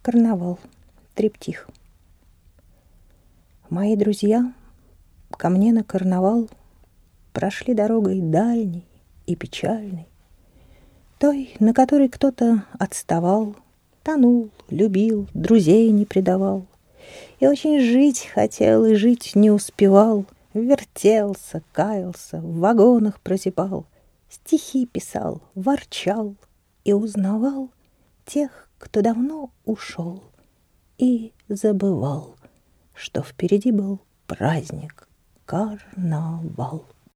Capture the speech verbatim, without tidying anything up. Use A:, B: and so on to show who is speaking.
A: Карнавал. Триптих. Мои друзья ко мне на карнавал прошли дорогой дальней и печальной, той, на которой кто-то отставал, тонул, любил, друзей не предавал, и очень жить хотел, и жить не успевал, вертелся, каялся, в вагонах прозябал, стихи писал, ворчал и узнавал тех, кто давно ушел, и забывал, что впереди был праздник, карнавал.